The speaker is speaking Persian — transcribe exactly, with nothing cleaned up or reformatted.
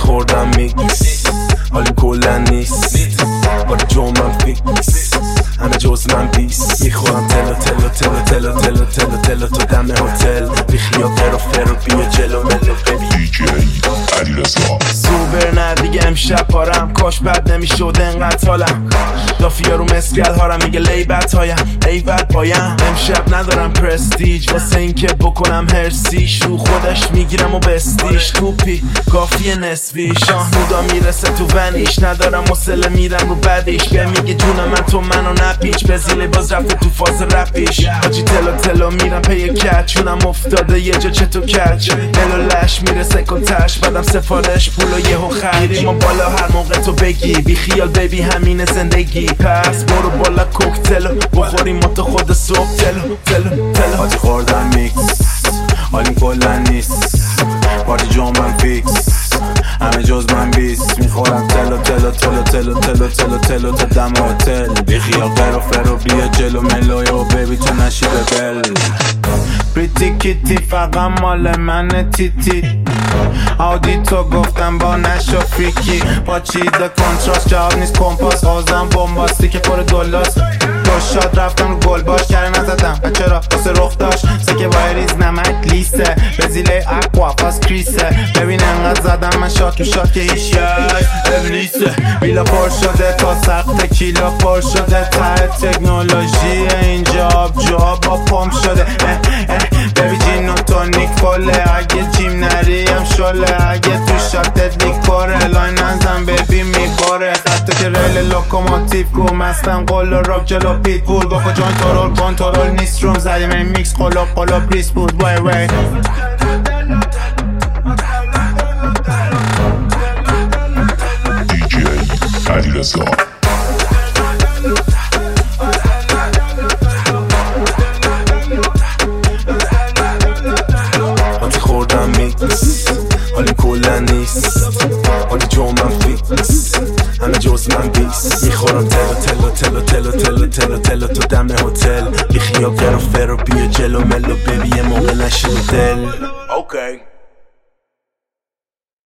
خوردم میکس حالی کلن نیست باری جو من فیکس همه جز من بیست میخورم تلو تلو تلو تلو تلو تلو تلو تو دم هتل بیخیا فرو فرو بیا جلو ملو ببی دی جی علیرضا سوبر نه دیگه امشب پارم کاش بد نمیشد انقدر حالم دافیا رو مسکل هارم میگه لیبت هایم ایوت پایم امشب ندارم پرستیج واسه اینکه بکنم هرسیش رو خودش میگیرم و بستیش توپی کافیه نسبی شاهنودا میرسه تو ونیش ندارم مسله میرم رو بدیش به میگه جون من تو منو نپیچ بزیله باز رفته تو فاز رپیش حاجی تلو تلو میرم پی کچ چونم افتاده یه جا چه تو کچ دلو لش میرسه کتش بدم سفارش پولو یهو خرید ما بالا هر موقع تو بگی بی خیال بیبی همین زندگی پس برو بالا کوکتلو بخوریم ما تو خود صبح تلو تلو تلو حاجی خوردم میکس حالیم کلن نیست پارتی جو من فیکس همه جز من بیست میخورم تلو تلو تلو تلو تلو تلو تلو تا دم هتل بیخیال فرو فرو بیا جلو ملو یو بیبی تو نشی به بل پریتی کیتی فقط مال من تیتی آدی تو گفتم با نشو فریکی با چیده کنتراست جواب نیست کمپاس آزم بومباستی که پر دولاست دو شاد رفتم رو گل باش کره نزدم و چرا واسه رخ داشت سکه وایریز نمک لیسه بزیله اقوا پاس کریسه ببین انقدر زدم من شاد تو شاد که هیچ یای ابلیسه بیلا پر شده تا سخت کیلا پر شده ته تکنولوژی اینجا آب جا با پمپ شده اه اه ببی جین و تونیک فله اگه جیم نریم شله اگه تو شاتت لیکوره لاین نزن ببی میباره خطو که ریل لوکوموتیو گو مستم قول و راک جلو پیت بول با جان ترول کنترل نیست روم زدیم این میکس قلوب قلوب ریس بود وای وای دی جی علیرضا خوردم میکس حالی کلن نیست حالی جو من فیکس همه جز من بیست میخورم تلو تلو تلو تلو تلو تلو تلو تو دم هتل بیخیا فرو فرو بیا جلو ملو ببی یه موقع نشی دل اوکی